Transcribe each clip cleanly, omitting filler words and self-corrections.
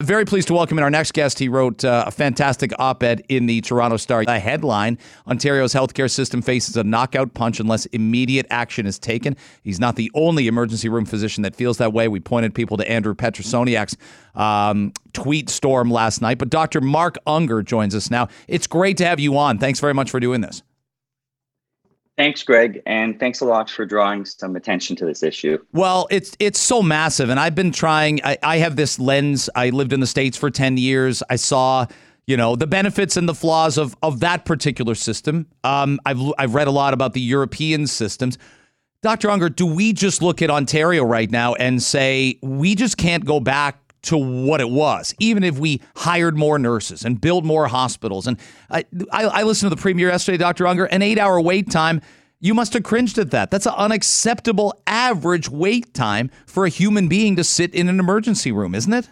very pleased to welcome in our next guest. He wrote a fantastic op-ed in the Toronto Star. The headline, Ontario's healthcare system faces a knockout punch unless immediate action is taken. He's not the only emergency room physician that feels that way. We pointed people to Andrew Petrosoniak's tweet storm last night. But Dr. Mark Unger joins us now. It's great to have you on. Thanks very much for doing this. Thanks, Greg, and thanks a lot for drawing some attention to this issue. Well, it's so massive, and I've been trying. I have this lens. I lived in the States for 10 years. I saw, the benefits and the flaws of that particular system. I've read a lot about the European systems. Dr. Unger, do we just look at Ontario right now and say we just can't go back to what it was, even if we hired more nurses and built more hospitals? And I listened to the Premier yesterday, Dr. Unger, an 8-hour wait time. You must have cringed at that. That's an unacceptable average wait time for a human being to sit in an emergency room, isn't it?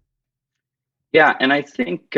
Yeah, and I think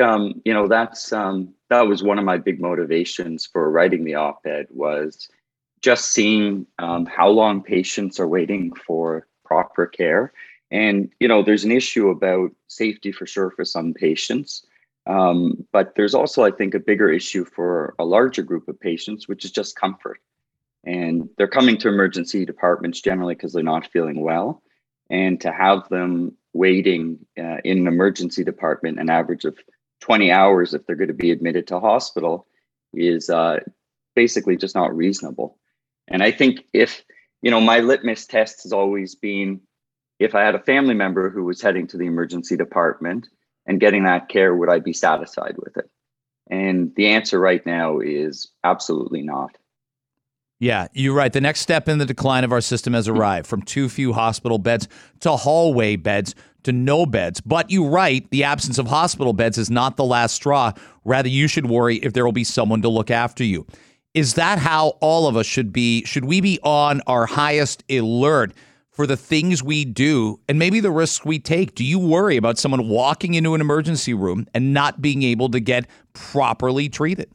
that was one of my big motivations for writing the op-ed, was just seeing how long patients are waiting for proper care. And, there's an issue about safety for sure for some patients. But there's also, I think, a bigger issue for a larger group of patients, which is just comfort. And they're coming to emergency departments generally because they're not feeling well. And to have them waiting in an emergency department an average of 20 hours if they're going to be admitted to hospital is basically just not reasonable. And I think if, my litmus test has always been, if I had a family member who was heading to the emergency department and getting that care, would I be satisfied with it? And the answer right now is absolutely not. Yeah, you're right. The next step in the decline of our system has arrived, from too few hospital beds to hallway beds to no beds. But you're right, the absence of hospital beds is not the last straw. Rather, you should worry if there will be someone to look after you. Is that how all of us should be? Should we be on our highest alert for the things we do and maybe the risks we take? Do you worry about someone walking into an emergency room and not being able to get properly treated?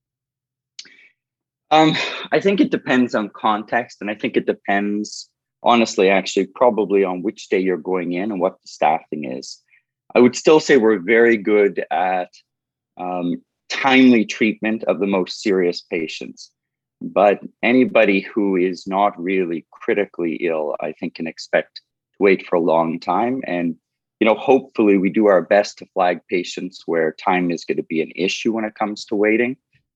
I think it depends on context, and I think it depends, honestly, actually, probably on which day you're going in and what the staffing is. I would still say we're very good at timely treatment of the most serious patients. But anybody who is not really critically ill, I think, can expect to wait for a long time. And, hopefully we do our best to flag patients where time is going to be an issue when it comes to waiting.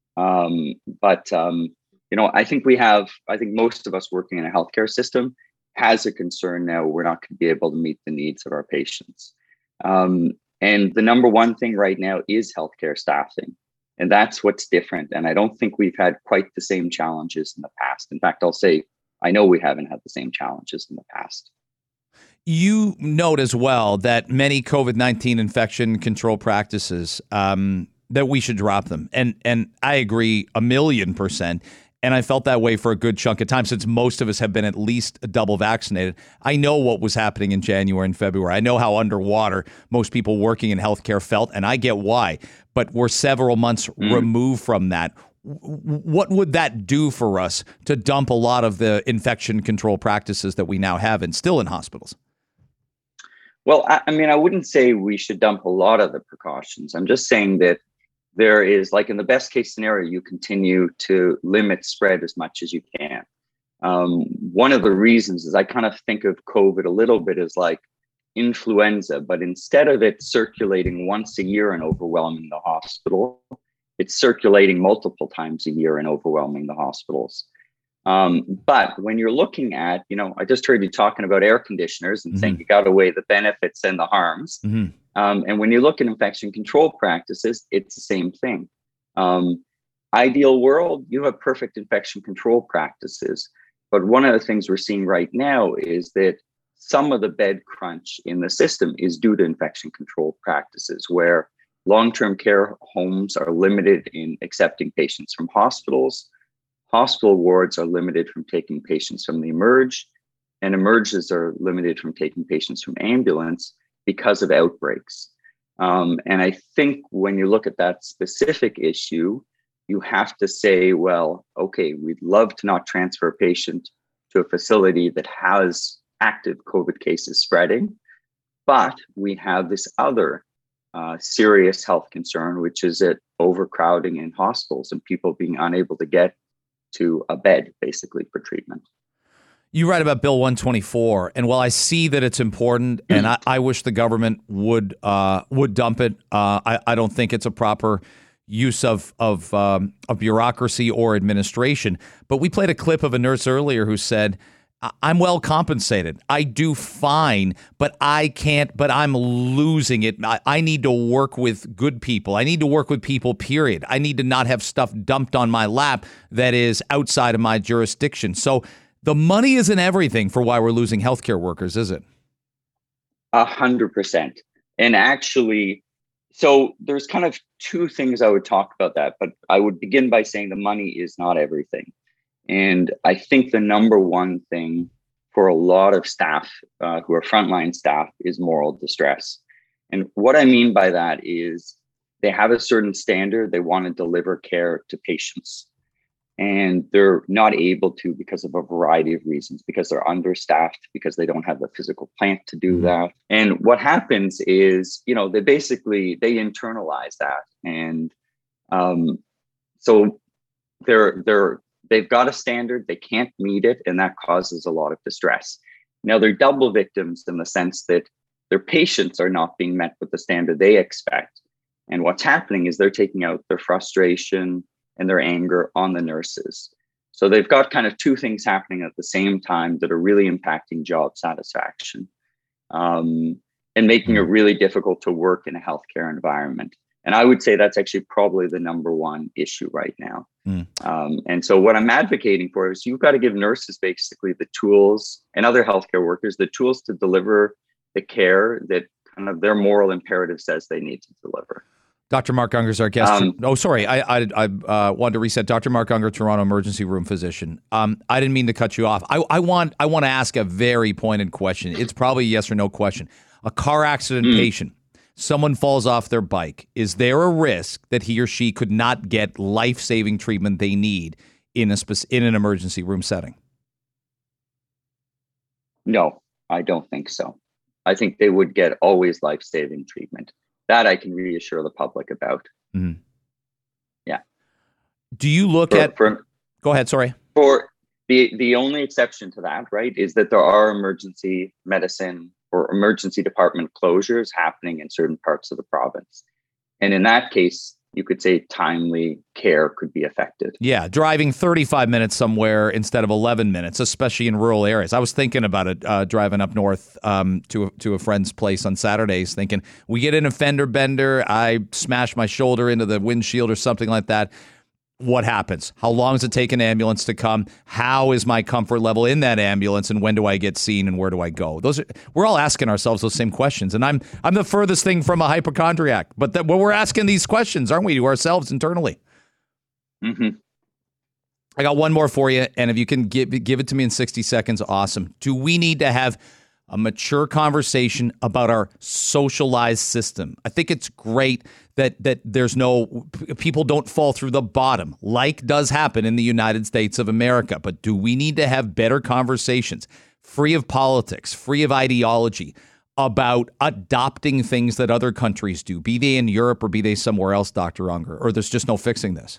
I think most of us working in a healthcare system has a concern now we're not going to be able to meet the needs of our patients. And the number one thing right now is healthcare staffing. And that's what's different. And I don't think we've had quite the same challenges in the past. In fact, I'll say, I know we haven't had the same challenges in the past. You note as well that many COVID-19 infection control practices, that we should drop them. And I agree 1,000,000%. And I felt that way for a good chunk of time since most of us have been at least double vaccinated. I know what was happening in January and February. I know how underwater most people working in healthcare felt, and I get why. But we're several months removed from that. What would that do for us to dump a lot of the infection control practices that we now have and still in hospitals? Well, I wouldn't say we should dump a lot of the precautions. I'm just saying that there is, like in the best case scenario, you continue to limit spread as much as you can. One of the reasons is I kind of think of COVID a little bit as like influenza, but instead of it circulating once a year and overwhelming the hospital, it's circulating multiple times a year and overwhelming the hospitals. But when you're looking at, I just heard you talking about air conditioners and saying you got to weigh the benefits and the harms. And when you look at infection control practices, it's the same thing. Ideal world, you have perfect infection control practices. But one of the things we're seeing right now is that some of the bed crunch in the system is due to infection control practices, where long-term care homes are limited in accepting patients from hospitals. Hospital wards are limited from taking patients from the emerge, and emerges are limited from taking patients from ambulance because of outbreaks. And I think when you look at that specific issue, you have to say, well, okay, we'd love to not transfer a patient to a facility that has active COVID cases spreading. But we have this other serious health concern, which is overcrowding in hospitals and people being unable to get to a bed, basically, for treatment. You write about Bill 124, and while I see that it's important, and I wish the government would dump it, I don't think it's a proper use of bureaucracy or administration. But we played a clip of a nurse earlier who said, I'm well compensated. I do fine, but I can't, but I'm losing it. I need to work with good people. I need to work with people, period. I need to not have stuff dumped on my lap that is outside of my jurisdiction. So the money isn't everything for why we're losing healthcare workers, is it? 100%. And actually, so there's kind of two things I would talk about that, but I would begin by saying the money is not everything. And I think the number one thing for a lot of staff who are frontline staff is moral distress. And what I mean by that is they have a certain standard. They want to deliver care to patients, and they're not able to because of a variety of reasons, because they're understaffed, because they don't have the physical plant to do that. And what happens is, they internalize that. And so they've got a standard, they can't meet it, and that causes a lot of distress. Now, they're double victims in the sense that their patients are not being met with the standard they expect. And what's happening is they're taking out their frustration and their anger on the nurses. So they've got kind of two things happening at the same time that are really impacting job satisfaction and making it really difficult to work in a healthcare environment. And I would say that's actually probably the number one issue right now. And so what I'm advocating for is you've got to give nurses basically the tools, and other healthcare workers the tools to deliver the care that kind of their moral imperative says they need to deliver. Dr. Mark Unger is our guest. I wanted to reset. Dr. Mark Unger, Toronto emergency room physician. I didn't mean to cut you off. I want to ask a very pointed question. It's probably a yes or no question. A car accident patient, someone falls off their bike. Is there a risk that he or she could not get life-saving treatment they need in an emergency room setting? No, I don't think so. I think they would get always life-saving treatment. That I can reassure the public about. Mm-hmm. Yeah. Do you look go ahead, sorry. For the only exception to that, right, is that there are emergency medicine or emergency department closures happening in certain parts of the province. And in that case, you could say timely care could be affected. Yeah, driving 35 minutes somewhere instead of 11 minutes, especially in rural areas. I was thinking about it driving up north to a friend's place on Saturdays, thinking, we get in a fender bender, I smash my shoulder into the windshield or something like that. What happens? How long does it take an ambulance to come? How is my comfort level in that ambulance? And when do I get seen and where do I go? We're all asking ourselves those same questions. And I'm the furthest thing from a hypochondriac, but we're asking these questions, aren't we, to ourselves internally? Mm-hmm. I got one more for you. And if you can give it to me in 60 seconds, awesome. Do we need to have a mature conversation about our socialized system? I think it's great that there's people don't fall through the bottom, like does happen in the United States of America. But do we need to have better conversations, free of politics, free of ideology, about adopting things that other countries do, be they in Europe or be they somewhere else, Dr. Unger, or there's just no fixing this?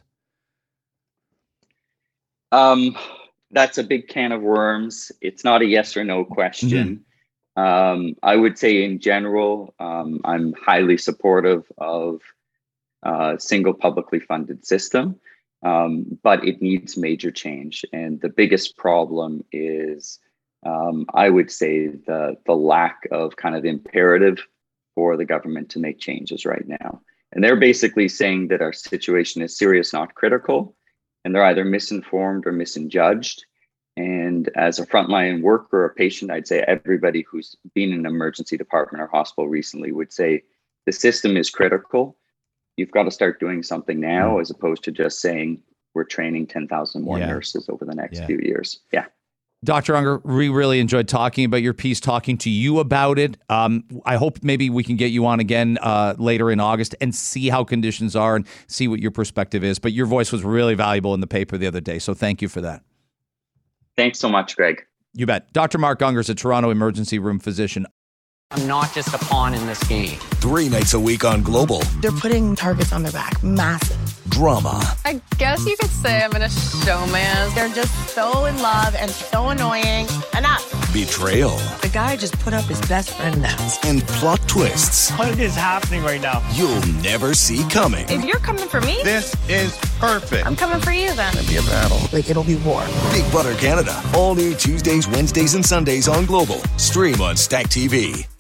That's a big can of worms. It's not a yes or no question. I would say in general, I'm highly supportive of a single publicly funded system, but it needs major change. And the biggest problem is, I would say, the lack of kind of imperative for the government to make changes right now. And they're basically saying that our situation is serious, not critical, and they're either misinformed or misjudged. And as a frontline worker or a patient, I'd say everybody who's been in an emergency department or hospital recently would say the system is critical. You've got to start doing something now, as opposed to just saying we're training 10,000 more nurses over the next few years. Yeah. Dr. Unger, we really enjoyed talking about your piece, talking to you about it. I hope maybe we can get you on again later in August and see how conditions are and see what your perspective is. But your voice was really valuable in the paper the other day, so thank you for that. Thanks so much, Greg. You bet. Dr. Mark Unger is a Toronto emergency room physician. I'm not just a pawn in this game. 3 nights a week on Global. They're putting targets on their back. Massive. Drama. I guess you could say I'm in a showman. They're just so in love and so annoying. Enough. Betrayal. The guy just put up his best friend now. And plot twists What is happening right now? you'll never see coming. If you're coming for me, This is perfect. I'm coming for you then. It'll be a battle. Like, it'll be war. Big Brother Canada. All new Tuesdays, Wednesdays, and Sundays on Global. Stream on Stack TV.